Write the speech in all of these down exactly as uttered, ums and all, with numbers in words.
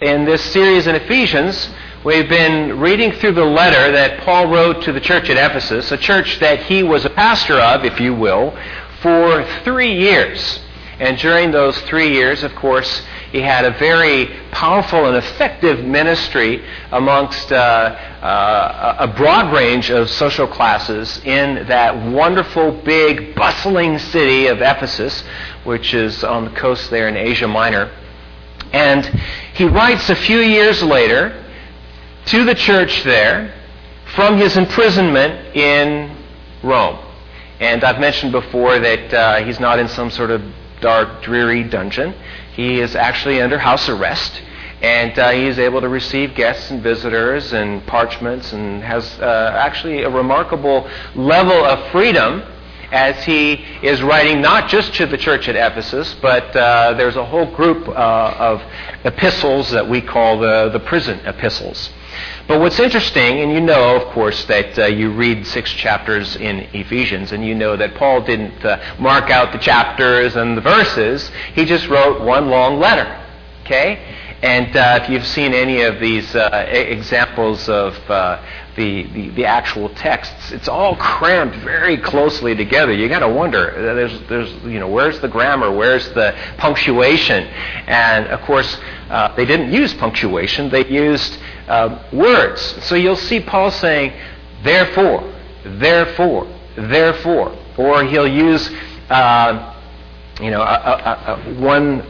in this series in Ephesians, we've been reading through the letter that Paul wrote to the church at Ephesus, a church that he was a pastor of, if you will, for three years. And during those three years, of course, he had a very powerful and effective ministry amongst uh, uh, a broad range of social classes in that wonderful, big, bustling city of Ephesus, which is on the coast there in Asia Minor. And he writes a few years later to the church there from his imprisonment in Rome. And I've mentioned before that uh, he's not in some sort of dark, dreary dungeon. He is actually under house arrest, and uh, he is able to receive guests and visitors and parchments, and has uh, actually a remarkable level of freedom as he is writing not just to the church at Ephesus, but uh, there's a whole group uh, of epistles that we call the, the prison epistles. But what's interesting, and you know, of course, that uh, you read six chapters in Ephesians, and you know that Paul didn't uh, mark out the chapters and the verses. He just wrote one long letter, okay? And uh, if you've seen any of these uh, examples of uh, the, the the actual texts, it's all crammed very closely together. You got to wonder, there's there's you know, where's the grammar, where's the punctuation? And of course, uh, they didn't use punctuation; they used uh, words. So you'll see Paul saying, "Therefore, therefore, therefore," or he'll use uh, you know a, a, a, one.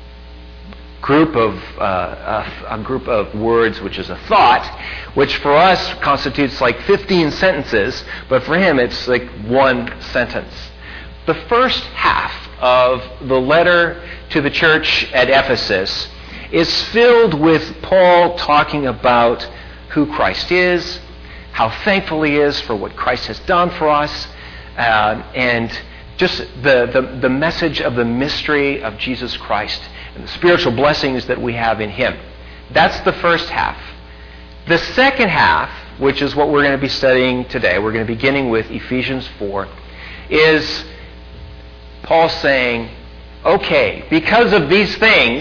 group of uh, a, a group of words, which is a thought, which for us constitutes like fifteen sentences, but for him it's like one sentence. The first half of the letter to the church at Ephesus is filled with Paul talking about who Christ is, how thankful he is for what Christ has done for us, uh, and just the, the, the message of the mystery of Jesus Christ and the spiritual blessings that we have in him. That's the first half. The second half, which is what we're going to be studying today, we're going to be beginning with Ephesians four, is Paul saying, okay, because of these things,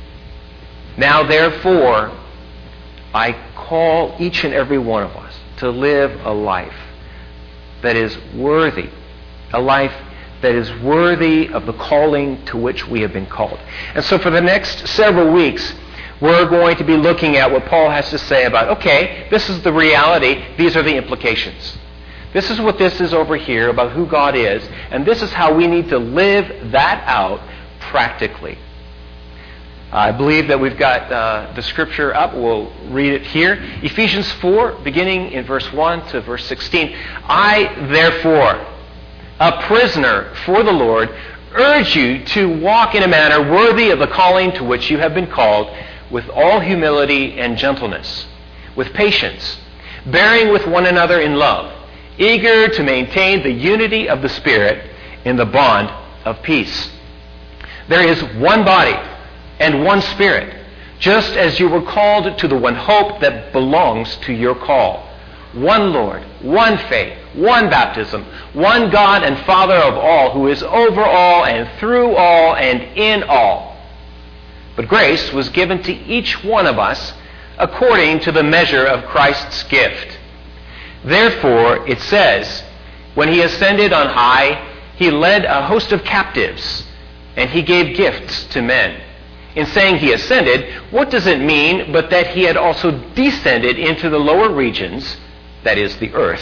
now therefore, I call each and every one of us to live a life that is worthy, a life that is worthy of the calling to which we have been called. And so for the next several weeks, we're going to be looking at what Paul has to say about, okay, this is the reality, these are the implications. This is what this is over here about who God is, and this is how we need to live that out practically. I believe that we've got uh, the scripture up. We'll read it here. Ephesians four, beginning in verse one to verse sixteen. I, therefore, a prisoner for the Lord, urge you to walk in a manner worthy of the calling to which you have been called, with all humility and gentleness, with patience, bearing with one another in love, eager to maintain the unity of the Spirit in the bond of peace. There is one body and one Spirit, just as you were called to the one hope that belongs to your call. One Lord, one faith, one baptism, one God and Father of all, who is over all and through all and in all. But grace was given to each one of us according to the measure of Christ's gift. Therefore, it says, when he ascended on high, he led a host of captives, and he gave gifts to men. In saying he ascended, what does it mean but that he had also descended into the lower regions, that is, the earth?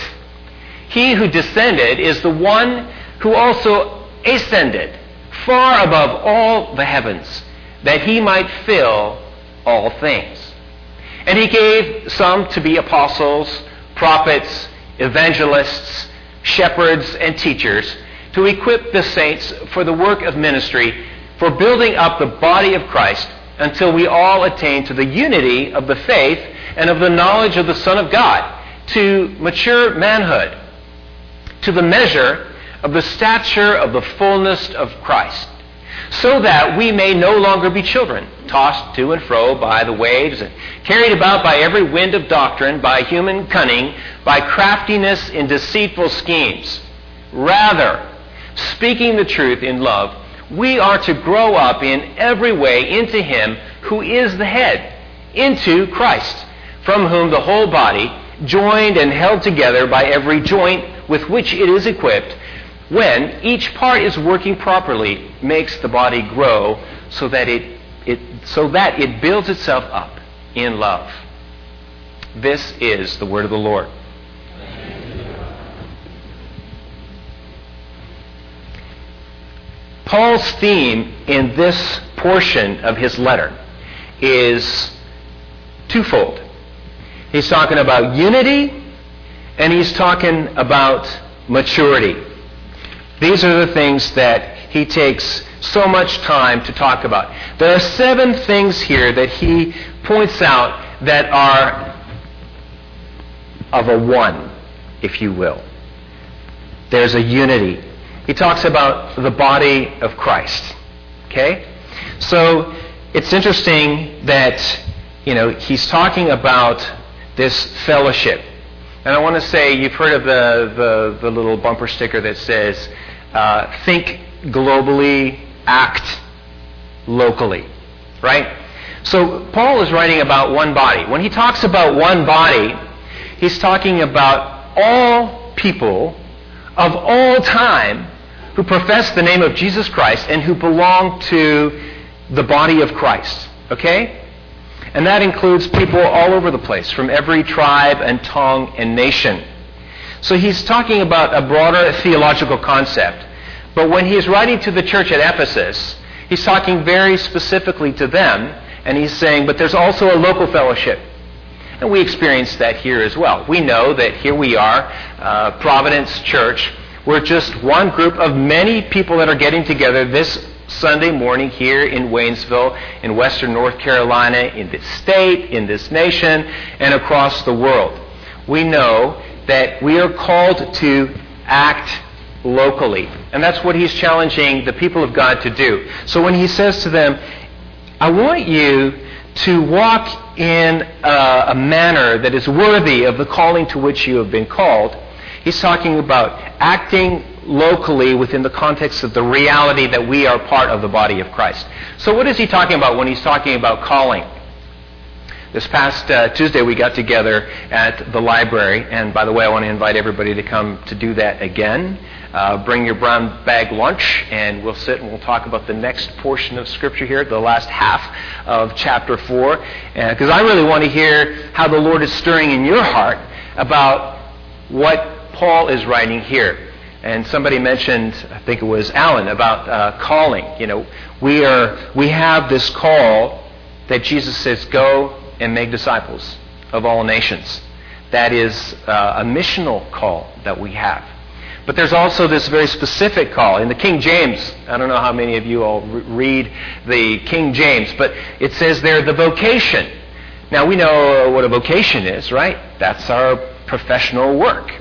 He who descended is the one who also ascended far above all the heavens, that he might fill all things. And he gave some to be apostles, prophets, evangelists, shepherds, and teachers, to equip the saints for the work of ministry, for building up the body of Christ, until we all attain to the unity of the faith and of the knowledge of the Son of God, to mature manhood, to the measure of the stature of the fullness of Christ, so that we may no longer be children, tossed to and fro by the waves, and carried about by every wind of doctrine, by human cunning, by craftiness in deceitful schemes. Rather, speaking the truth in love, we are to grow up in every way into him who is the head, into Christ, from whom the whole body, joined and held together by every joint with which it is equipped, when each part is working properly, makes the body grow so that it, it so that it builds itself up in love. This is the word of the Lord. Paul's theme in this portion of his letter is twofold. He's talking about unity, and he's talking about maturity. These are the things that he takes so much time to talk about. There are seven things here that he points out that are of a one, if you will. There's a unity. He talks about the body of Christ. Okay? So it's interesting that, you know, he's talking about this fellowship. And I want to say, you've heard of the, the, the little bumper sticker that says, uh, think globally, act locally. Right? So Paul is writing about one body. When he talks about one body, he's talking about all people of all time who profess the name of Jesus Christ and who belong to the body of Christ. Okay? And that includes people all over the place, from every tribe and tongue and nation. So he's talking about a broader theological concept. But when he's writing to the church at Ephesus, he's talking very specifically to them, and he's saying, but there's also a local fellowship. And we experience that here as well. We know that here we are, uh, Providence Church. We're just one group of many people that are getting together this Sunday morning here in Waynesville, in western North Carolina, in this state, in this nation, and across the world. We know that we are called to act locally. And that's what he's challenging the people of God to do. So when he says to them, I want you to walk in a, a manner that is worthy of the calling to which you have been called, he's talking about acting locally within the context of the reality that we are part of the body of Christ. So what is he talking about when he's talking about calling? This past uh, Tuesday we got together at the library, and by the way, I want to invite everybody to come to do that again. Uh, bring your brown bag lunch, and we'll sit and we'll talk about the next portion of Scripture here, the last half of chapter four, because I really want to hear how the Lord is stirring in your heart about what Paul is writing here. And somebody mentioned, I think it was Alan, about uh, calling. You know, we are we have this call that Jesus says, go and make disciples of all nations. That is uh, a missional call that we have. But there's also this very specific call. In the King James, I don't know how many of you all re- read the King James, but it says there, the vocation. Now, we know what a vocation is, right? That's our professional work.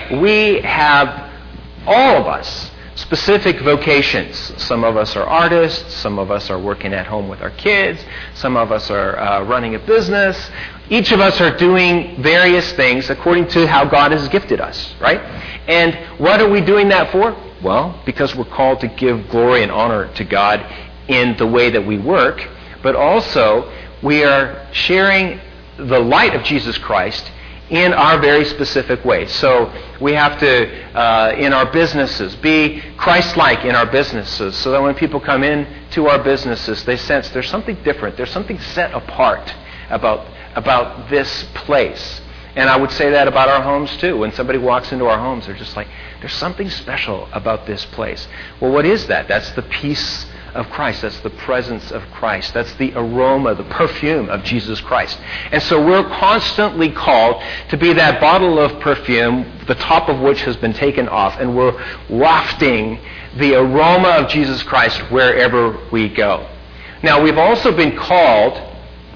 We have, all of us, specific vocations. Some of us are artists. Some of us are working at home with our kids. Some of us are uh, running a business. Each of us are doing various things according to how God has gifted us, right? And what are we doing that for? Well, because we're called to give glory and honor to God in the way that we work, but also we are sharing the light of Jesus Christ in our very specific way. So we have to, uh, in our businesses, be Christ-like in our businesses, so that when people come in to our businesses, they sense there's something different, there's something set apart about about this place. And I would say that about our homes too. When somebody walks into our homes, they're just like, there's something special about this place. Well, what is that? That's the peace of Christ. That's the presence of Christ. That's the aroma, the perfume of Jesus Christ. And so we're constantly called to be that bottle of perfume, the top of which has been taken off, and we're wafting the aroma of Jesus Christ wherever we go. Now, we've also been called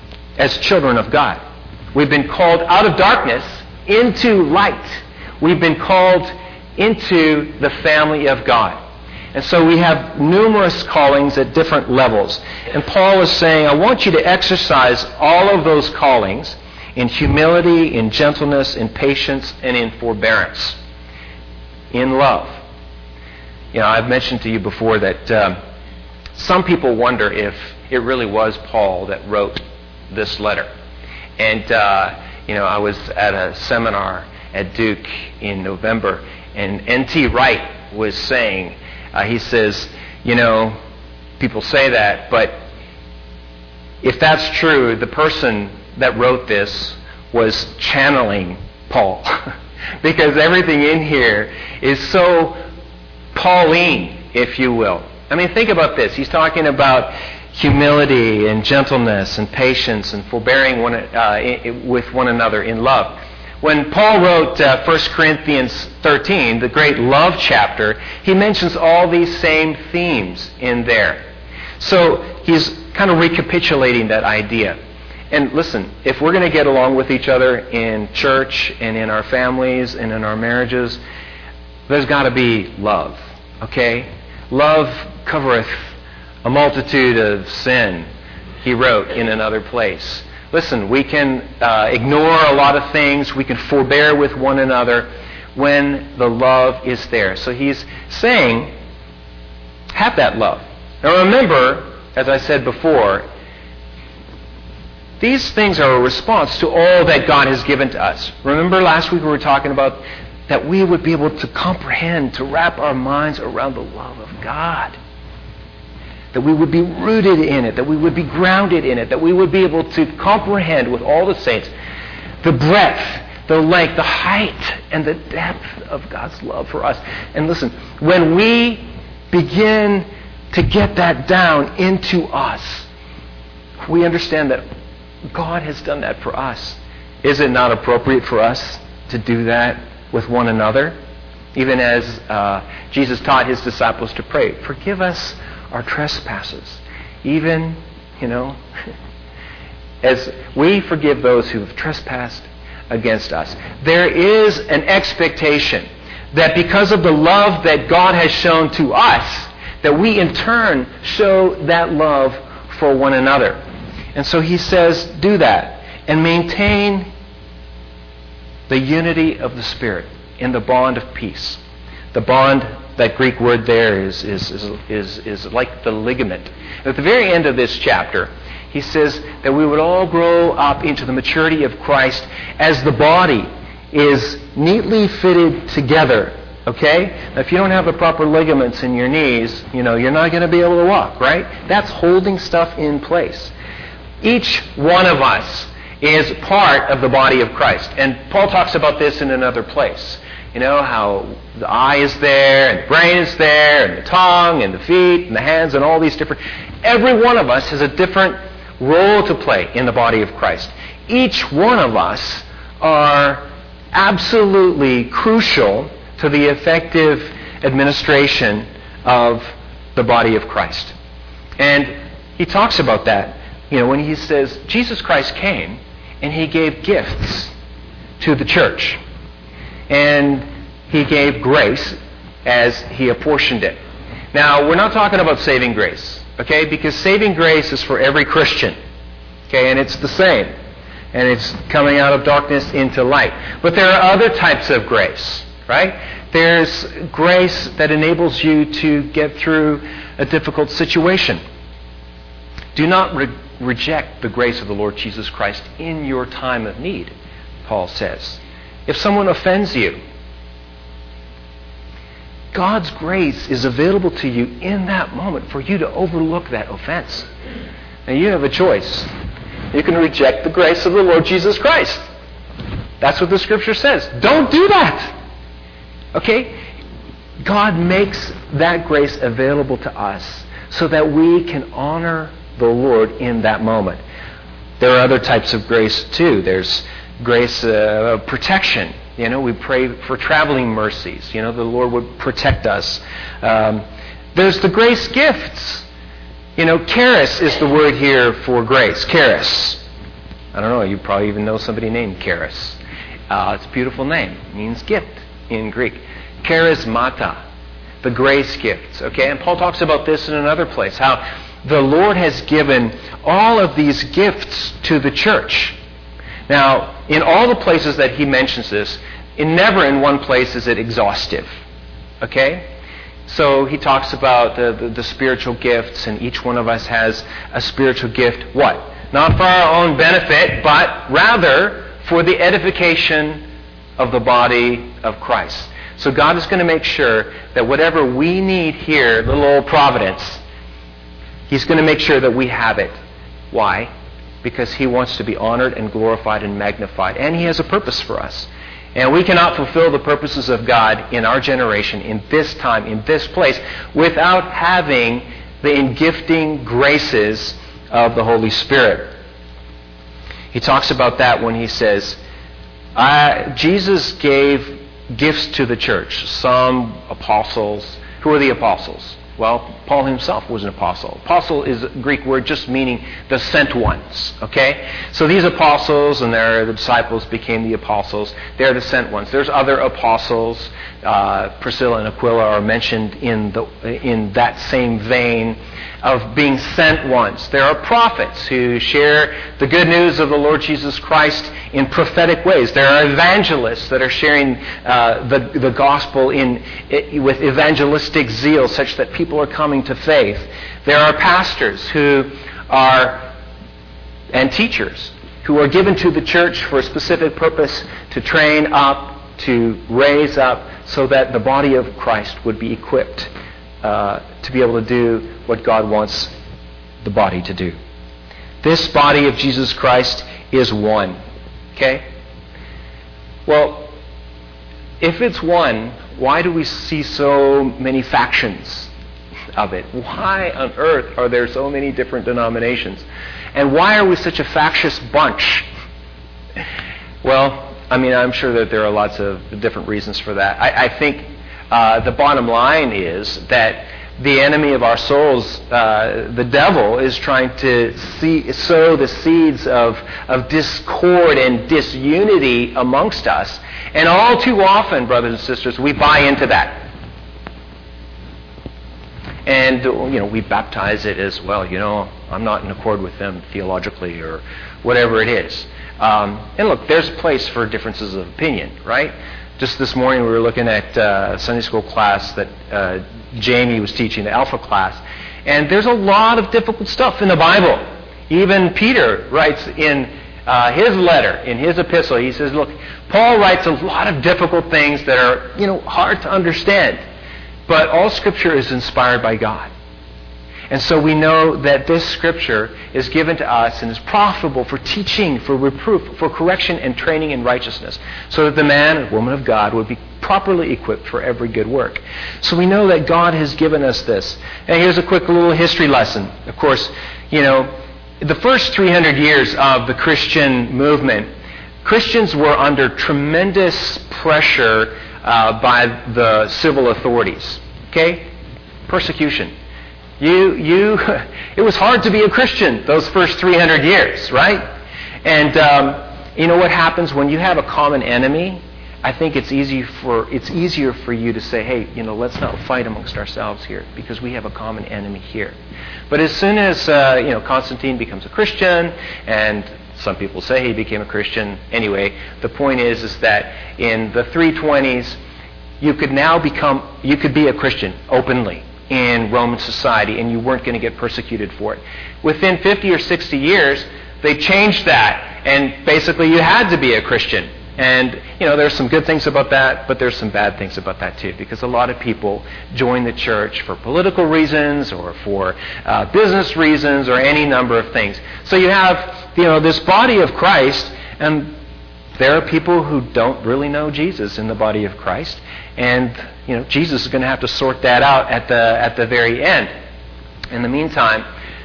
as children of God. We've been called out of darkness into light. We've been called into the family of God. And so we have numerous callings at different levels. And Paul is saying, I want you to exercise all of those callings in humility, in gentleness, in patience, and in forbearance. In love. You know, I've mentioned to you before that um, some people wonder if it really was Paul that wrote this letter. And, uh, you know, I was at a seminar at Duke in November, and N T Wright was saying, uh, he says, you know, people say that, but if that's true, the person that wrote this was channeling Paul. Because everything in here is so Pauline, if you will. I mean, think about this. He's talking about humility and gentleness and patience and forbearing one, uh, with one another in love. When Paul wrote uh, First Corinthians thirteen, the great love chapter, he mentions all these same themes in there. So he's kind of recapitulating that idea. And listen, if we're going to get along with each other in church and in our families and in our marriages, there's got to be love, okay? Love covereth a multitude of sin, he wrote in another place. Listen, we can uh, ignore a lot of things. We can forbear with one another when the love is there. So he's saying, have that love. Now remember, as I said before, these things are a response to all that God has given to us. Remember last week we were talking about that we would be able to comprehend, to wrap our minds around the love of God. That we would be rooted in it, that we would be grounded in it, that we would be able to comprehend with all the saints the breadth, the length, the height, and the depth of God's love for us. And listen, when we begin to get that down into us, we understand that God has done that for us. Is it not appropriate for us to do that with one another? Even as uh, Jesus taught his disciples to pray, forgive us our trespasses, even, you know, as we forgive those who have trespassed against us. There is an expectation that because of the love that God has shown to us, that we in turn show that love for one another. And so he says, do that and maintain the unity of the Spirit in the bond of peace. The bond, that Greek word there is, is, is, is, is like the ligament. At the very end of this chapter, he says that we would all grow up into the maturity of Christ as the body is neatly fitted together. Okay? Now, if you don't have the proper ligaments in your knees, you know, you're not going to be able to walk, right? That's holding stuff in place. Each one of us is part of the body of Christ. And Paul talks about this in another place. You know, how the eye is there, and the brain is there, and the tongue, and the feet, and the hands, and all these different... Every one of us has a different role to play in the body of Christ. Each one of us are absolutely crucial to the effective administration of the body of Christ. And he talks about that, you know, when he says, Jesus Christ came, and he gave gifts to the church. And he gave grace as he apportioned it. Now, we're not talking about saving grace, okay? Because saving grace is for every Christian, okay? And it's the same. And it's coming out of darkness into light. But there are other types of grace, right? There's grace that enables you to get through a difficult situation. Do not re- reject the grace of the Lord Jesus Christ in your time of need, Paul says. If someone offends you, God's grace is available to you in that moment for you to overlook that offense. Now you have a choice. You can reject the grace of the Lord Jesus Christ. That's what the Scripture says. Don't do that. Okay? God makes that grace available to us so that we can honor the Lord in that moment. There are other types of grace too. There's grace uh, protection. You know, we pray for traveling mercies. You know, the Lord would protect us. Um, there's the grace gifts. You know, charis is the word here for grace. Charis. I don't know, you probably even know somebody named Charis. Uh, it's a beautiful name. It means gift in Greek. Charismata. The grace gifts. Okay, and Paul talks about this in another place. How the Lord has given all of these gifts to the church. Now, in all the places that he mentions this, in never in one place is it exhaustive. Okay? So he talks about the, the, the spiritual gifts, and each one of us has a spiritual gift. What? not for our own benefit, but rather for the edification of the body of Christ. So God is going to make sure that whatever we need here, little old Providence, He's going to make sure that we have it. Why? Because He wants to be honored and glorified and magnified. And He has a purpose for us. And we cannot fulfill the purposes of God in our generation, in this time, in this place, without having the engifting graces of the Holy Spirit. He talks about that when he says, uh, Jesus gave gifts to the church. Some apostles. Who are the apostles? Well, Paul himself was an apostle. Apostle is a Greek word just meaning the sent ones. Okay? So these apostles and their the disciples became the apostles. They're the sent ones. There's other apostles. Uh, Priscilla and Aquila are mentioned in the in that same vein of being sent ones. There are prophets who share the good news of the Lord Jesus Christ in prophetic ways. There are evangelists that are sharing uh, the, the gospel in, it, with evangelistic zeal such that people are coming to faith. There are pastors who are, and teachers, who are given to the church for a specific purpose to train up, to raise up, so that the body of Christ would be equipped uh, to be able to do what God wants the body to do. This body of Jesus Christ is one. Okay? Well, if it's one, why do we see so many factions of it? Why on earth are there so many different denominations? And why are we such a factious bunch? Well, I mean, I'm sure that there are lots of different reasons for that. I, I think uh, the bottom line is that the enemy of our souls, uh, the devil, is trying to see, sow the seeds of, of discord and disunity amongst us. And all too often, brothers and sisters, we buy into that. And, you know, we baptize it as, well, you know, I'm not in accord with them theologically or whatever it is. Um, and look, there's a place for differences of opinion, right? Just this morning we were looking at uh, a Sunday school class that uh, Jamie was teaching, the Alpha class. And there's a lot of difficult stuff in the Bible. Even Peter writes in uh, his letter, in his epistle, he says, look, Paul writes a lot of difficult things that are, you know, hard to understand. But all Scripture is inspired by God. And so we know that this Scripture is given to us and is profitable for teaching, for reproof, for correction and training in righteousness, so that the man and woman of God would be properly equipped for every good work. So we know that God has given us this. And here's a quick little history lesson. Of course, you know, the first three hundred years of the Christian movement, Christians were under tremendous pressure uh, by the civil authorities. Okay? Persecution. You, you, it was hard to be a Christian those first three hundred years, right? And um, you know what happens when you have a common enemy? I think it's easy for it's easier for you to say, hey, you know, let's not fight amongst ourselves here because we have a common enemy here. But as soon as uh, you know Constantine becomes a Christian, and some people say he became a Christian anyway, the point is is that in the three twenties, you could now become you could be a Christian openly in Roman society, and you weren't going to get persecuted for it. Within fifty or sixty years, they changed that, and basically you had to be a Christian. And, you know, there's some good things about that, but there's some bad things about that too, because a lot of people join the church for political reasons or for uh, business reasons or any number of things. So you have, you know, this body of Christ, and there are people who don't really know Jesus in the body of Christ, and you know Jesus is going to have to sort that out at the at the very end. In the meantime,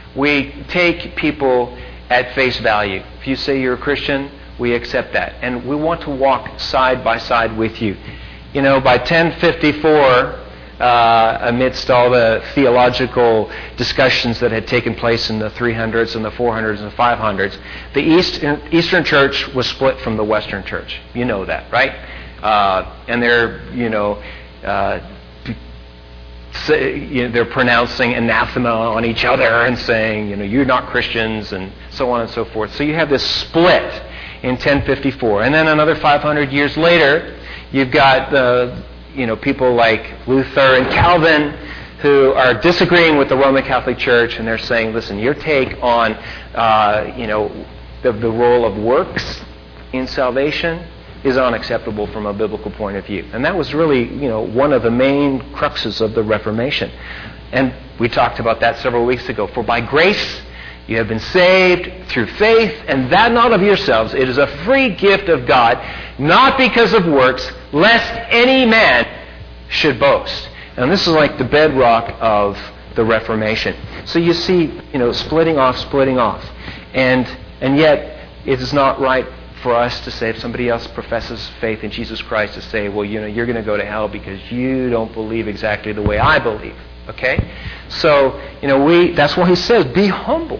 we take people at face value. If you say you're a Christian, we accept that, and we want to walk side by side with you. You know, by ten fifty-four, uh, amidst all the theological discussions that had taken place in the three hundreds and the four hundreds and five hundreds, the Eastern, Eastern Church was split from the Western Church. You know that, right? Uh, and they're, you know, uh, say, you know, they're pronouncing anathema on each other and saying, you know, you're not Christians, and so on and so forth. So you have this split in ten fifty-four, and then another five hundred years later, you've got the, you know, people like Luther and Calvin who are disagreeing with the Roman Catholic Church, and they're saying, listen, your take on, uh, you know, the, the role of works in salvation is unacceptable from a biblical point of view. And that was really, you know, one of the main cruxes of the Reformation. And we talked about that several weeks ago. For by grace you have been saved through faith, and that not of yourselves. It is a free gift of God, not because of works, lest any man should boast. And this is like the bedrock of the Reformation. So you see, you know, splitting off, splitting off. And and yet it is not right for us to say, if somebody else professes faith in Jesus Christ, to say, well, you know, you're going to go to hell because you don't believe exactly the way I believe. Okay? So, you know, we that's why he says, be humble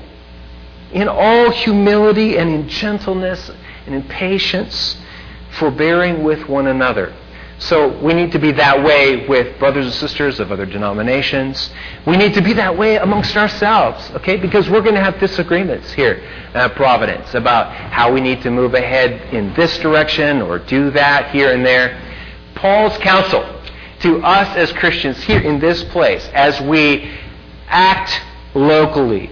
in all humility and in gentleness and in patience, forbearing with one another. So we need to be that way with brothers and sisters of other denominations. We need to be that way amongst ourselves, okay? Because we're going to have disagreements here at Providence about how we need to move ahead in this direction or do that here and there. Paul's counsel to us as Christians here in this place, as we act locally,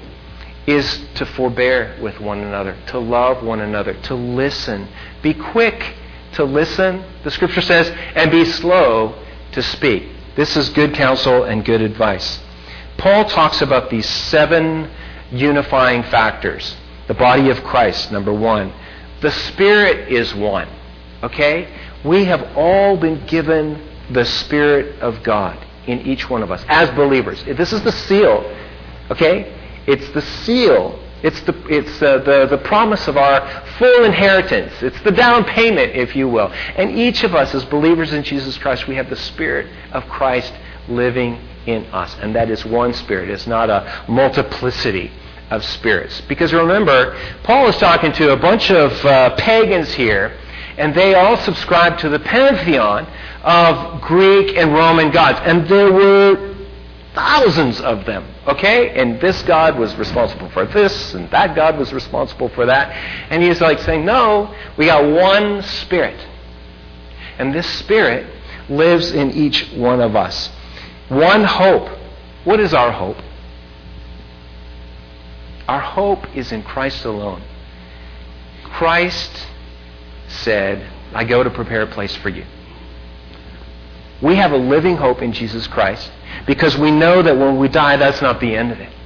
is to forbear with one another, to love one another, to listen. Be quick to listen, the Scripture says, and be slow to speak. This is good counsel and good advice. Paul talks about these seven unifying factors. The body of Christ, number one. The Spirit is one. Okay? We have all been given the Spirit of God in each one of us as believers. This is the seal. Okay? It's the seal. It's the it's uh, the the promise of our full inheritance. It's the down payment, if you will. And each of us, as believers in Jesus Christ, we have the Spirit of Christ living in us, and that is one Spirit. It's not a multiplicity of spirits. Because remember, Paul is talking to a bunch of uh, pagans here, and they all subscribe to the pantheon of Greek and Roman gods, and there were thousands of them, okay? And this God was responsible for this, and that God was responsible for that. And he's like saying, no, we got one Spirit. And this Spirit lives in each one of us. One hope. What is our hope? Our hope is in Christ alone. Christ said, I go to prepare a place for you. We have a living hope in Jesus Christ, because we know that when we die, that's not the end of it.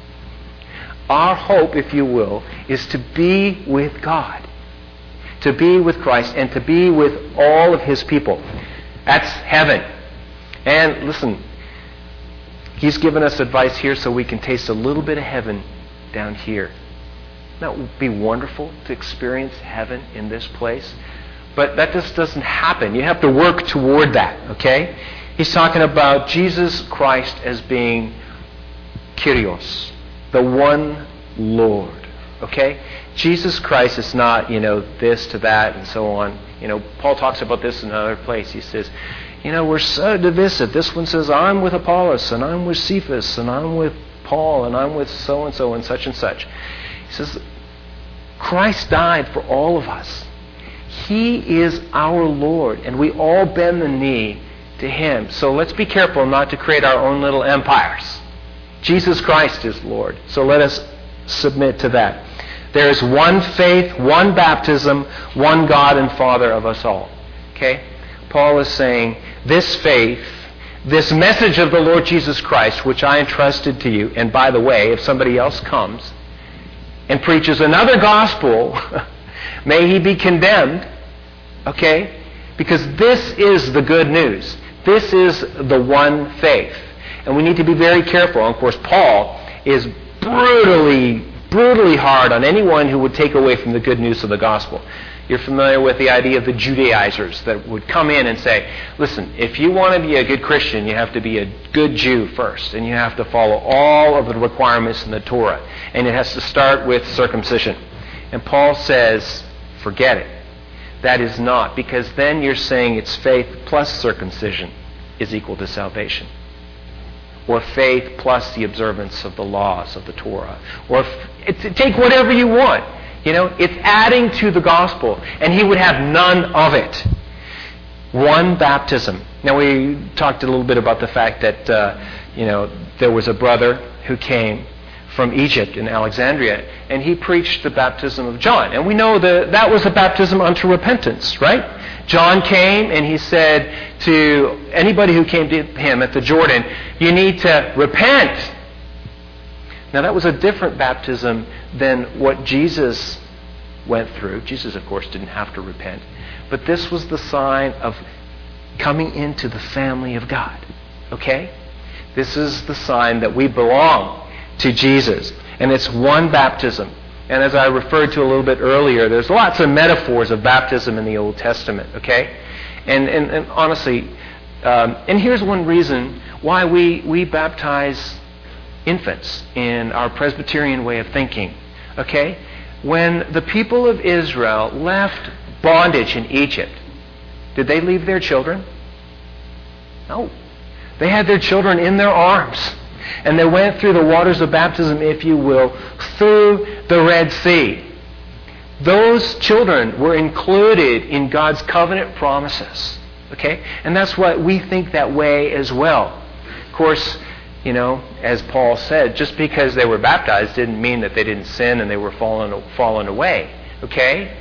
Our hope, if you will, is to be with God, to be with Christ, and to be with all of His people. That's heaven. And listen, He's given us advice here so we can taste a little bit of heaven down here. That would be wonderful to experience heaven in this place. But that just doesn't happen. You have to work toward that, okay? He's talking about Jesus Christ as being Kyrios, the one Lord, okay? Jesus Christ is not, you know, this to that and so on. You know, Paul talks about this in another place. He says, you know, we're so divisive. This one says, I'm with Apollos, and I'm with Cephas, and I'm with Paul, and I'm with so-and-so and such and such. He says, Christ died for all of us. He is our Lord, and we all bend the knee to Him. So let's be careful not to create our own little empires. Jesus Christ is Lord. So let us submit to that. There is one faith, one baptism, one God and Father of us all. Okay? Paul is saying, this faith, this message of the Lord Jesus Christ, which I entrusted to you, and by the way, if somebody else comes and preaches another gospel, may he be condemned, okay? Because this is the good news. This is the one faith. And we need to be very careful. And of course, Paul is brutally, brutally hard on anyone who would take away from the good news of the gospel. You're familiar with the idea of the Judaizers that would come in and say, listen, if you want to be a good Christian, you have to be a good Jew first, and you have to follow all of the requirements in the Torah. And it has to start with circumcision. And Paul says, forget it. That is not, because then you're saying it's faith plus circumcision is equal to salvation. Or faith plus the observance of the laws of the Torah. Or f- take whatever you want. You know, it's adding to the gospel. And he would have none of it. One baptism. Now we talked a little bit about the fact that, uh, you know, there was a brother who came from Egypt in Alexandria, and he preached the baptism of John. And we know that that was a baptism unto repentance, right? John came and he said to anybody who came to him at the Jordan, you need to repent. Now that was a different baptism than what Jesus went through. Jesus, of course, didn't have to repent. But this was the sign of coming into the family of God. Okay? This is the sign that we belong to Jesus. And it's one baptism. And as I referred to a little bit earlier, there's lots of metaphors of baptism in the Old Testament. Okay? And, and, and honestly, um, and here's one reason why we, we baptize infants in our Presbyterian way of thinking. Okay? When the people of Israel left bondage in Egypt, did they leave their children? No. They had their children in their arms. And they went through the waters of baptism, if you will, through the Red Sea. Those children were included in God's covenant promises. Okay? And that's what we think that way as well. Of course, you know, as Paul said, just because they were baptized didn't mean that they didn't sin and they were fallen, fallen away. Okay?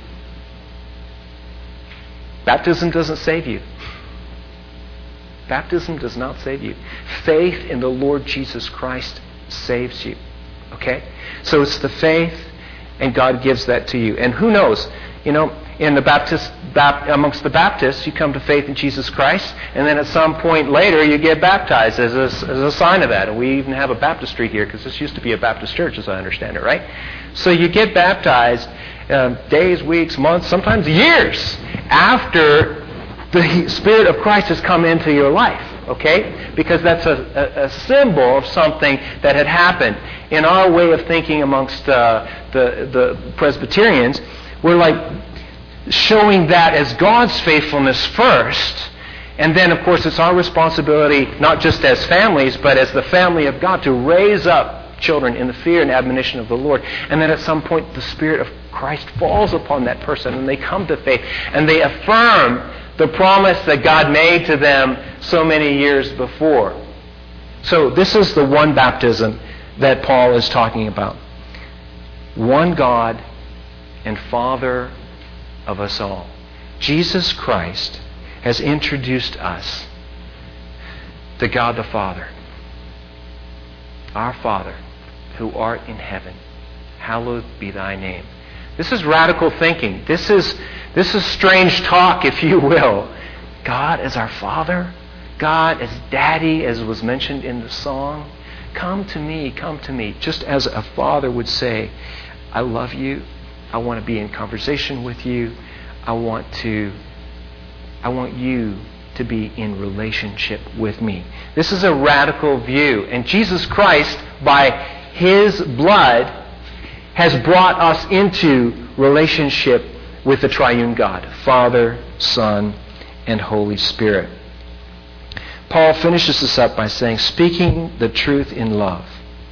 Baptism doesn't save you. Baptism does not save you. Faith in the Lord Jesus Christ saves you. Okay? So it's the faith, and God gives that to you. And who knows? You know, in the Baptist, Bap, amongst the Baptists, you come to faith in Jesus Christ, and then at some point later you get baptized as a, as a sign of that. And we even have a baptistry here, because this used to be a Baptist church, as I understand it, right? So you get baptized um, days, weeks, months, sometimes years after the Spirit of Christ has come into your life, okay? Because that's a, a, a symbol of something that had happened. In our way of thinking amongst uh, the, the Presbyterians, we're like showing that as God's faithfulness first, and then, of course, it's our responsibility, not just as families, but as the family of God, to raise up children in the fear and admonition of the Lord. And then at some point, the Spirit of Christ falls upon that person, and they come to faith, and they affirm the promise that God made to them so many years before. So this is the one baptism that Paul is talking about. One God and Father of us all. Jesus Christ has introduced us to God the Father. Our Father, who art in heaven, hallowed be thy name. This is radical thinking. This is this is strange talk, if you will. God as our Father, God as Daddy, as was mentioned in the song. Come to me, come to me. Just as a father would say, I love you. I want to be in conversation with you. I want to I want you to be in relationship with me. This is a radical view. And Jesus Christ, by His blood, has brought us into relationship with the triune God, Father, Son, and Holy Spirit. Paul finishes this up by saying, speaking the truth in love.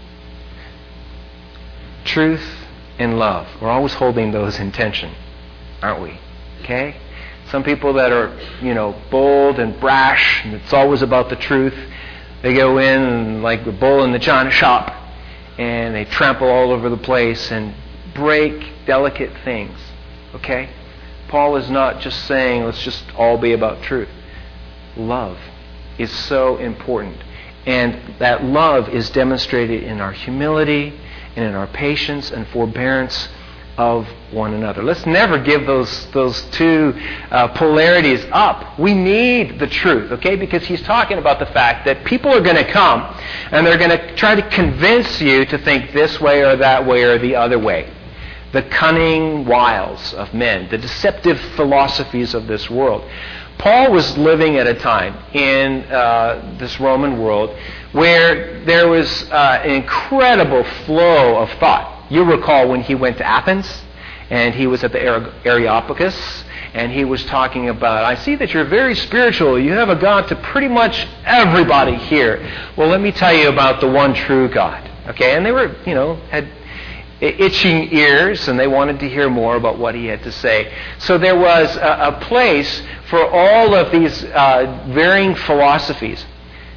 Truth and love. We're always holding those in tension, aren't we? Okay? Some people that are, you know, bold and brash, and it's always about the truth. They go in and, like the bull in the china shop, and they trample all over the place and break delicate things. Okay? Paul is not just saying, let's just all be about truth. Love is so important. And that love is demonstrated in our humility and in our patience and forbearance of one another. Let's never give those those two uh, polarities up. We need the truth, okay? Because he's talking about the fact that people are going to come and they're going to try to convince you to think this way or that way or the other way. The cunning wiles of men, the deceptive philosophies of this world. Paul was living at a time in uh, this Roman world where there was uh, an incredible flow of thought. You recall when he went to Athens and he was at the Areopagus and he was talking about, I see that you're very spiritual. You have a God to pretty much everybody here. Well, let me tell you about the one true God. Okay, and they were, you know, had itching ears, and they wanted to hear more about what he had to say. So there was a, a place for all of these uh, varying philosophies.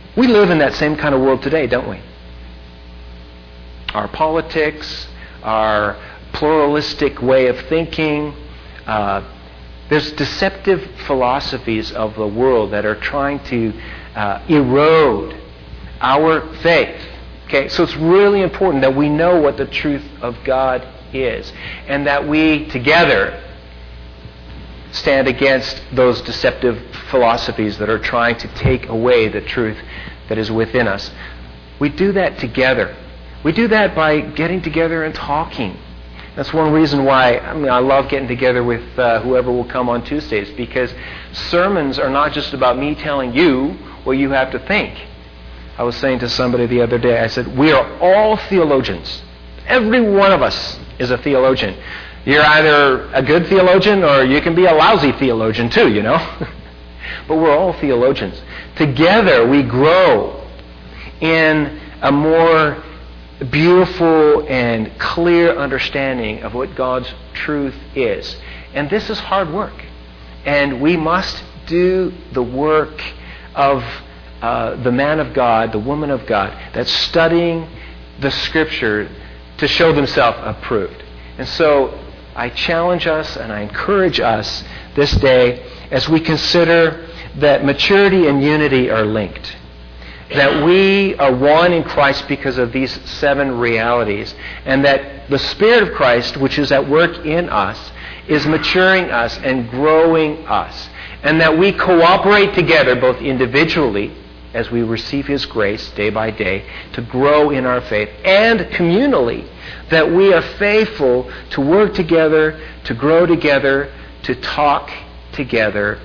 We live in that same kind of world today, don't we? Our politics, our pluralistic way of thinking, uh, there's deceptive philosophies of the world that are trying to uh, erode our faith. Okay, so it's really important that we know what the truth of God is, and that we together stand against those deceptive philosophies that are trying to take away the truth that is within us. We do that together. We do that by getting together and talking. That's one reason why I mean, I love getting together with uh, whoever will come on Tuesdays, because sermons are not just about me telling you what you have to think. I was saying to somebody the other day, I said, we are all theologians. Every one of us is a theologian. You're either a good theologian or you can be a lousy theologian too, you know. But we're all theologians. Together we grow in a more beautiful and clear understanding of what God's truth is. And this is hard work. And we must do the work of uh, the man of God, the woman of God, that's studying the Scripture to show themselves approved. And so I challenge us and I encourage us this day as we consider that maturity and unity are linked. That we are one in Christ because of these seven realities, and that the Spirit of Christ, which is at work in us, is maturing us and growing us. And that we cooperate together, both individually, as we receive His grace day by day, to grow in our faith, and communally, that we are faithful to work together, to grow together, to talk together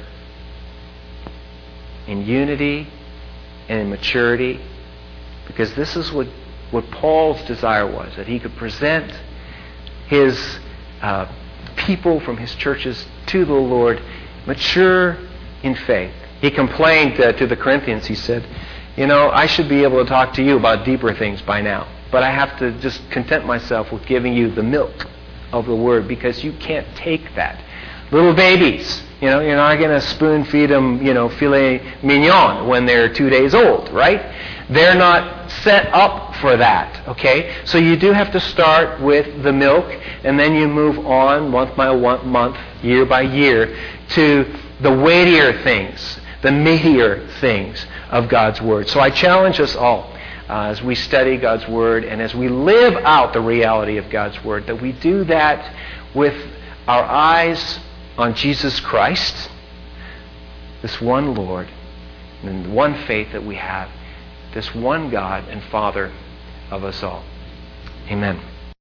in unity and in maturity, because this is what, what Paul's desire was, that he could present his uh, people from his churches to the Lord, mature in faith. He complained uh, to the Corinthians, he said, you know, I should be able to talk to you about deeper things by now, but I have to just content myself with giving you the milk of the Word, because you can't take that. Little babies, you know, you're not going to spoon feed them, you know, filet mignon when they're two days old, right? They're not set up for that, okay? So you do have to start with the milk, and then you move on month by one, month, year by year, to the weightier things, the meatier things of God's Word. So I challenge us all, uh, as we study God's Word and as we live out the reality of God's Word, that we do that with our eyes on Jesus Christ, this one Lord, and one faith that we have, this one God and Father of us all. Amen.